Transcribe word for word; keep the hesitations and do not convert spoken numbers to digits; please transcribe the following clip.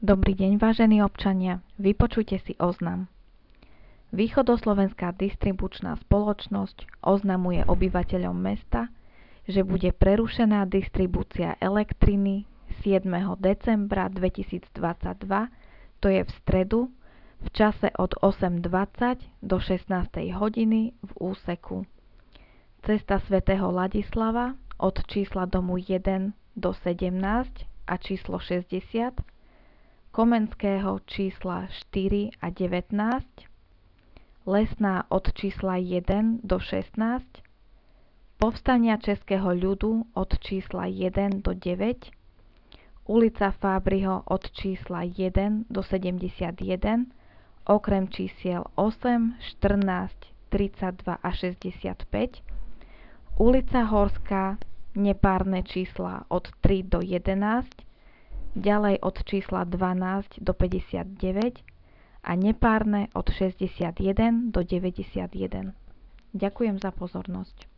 Dobrý deň, vážení občania, vypočujte si oznam. Východoslovenská distribučná spoločnosť oznamuje obyvateľom mesta, že bude prerušená distribúcia elektriny siedmeho decembra dvetisícdvadsaťdva, to je v stredu, v čase od osem dvadsať do šestnástej hodiny v úseku Cesta svätého Ladislava od čísla domu jeden do sedemnásť a číslo šesťdesiat, Komenského čísla štyri a devätnásť, Lesná od čísla jeden do šestnásť, Povstania českého ľudu od čísla jeden do deväť, ulica Fábryho od čísla jeden do sedemdesiatjeden, okrem čísiel osem, štrnásť, tridsaťdva a šesťdesiatpäť, ulica Horská, nepárne čísla od tri do jedenásť, ďalej od čísla dvanásť do päťdesiatdeväť a nepárne od šesťdesiatjeden do deväťdesiatjeden. Ďakujem za pozornosť.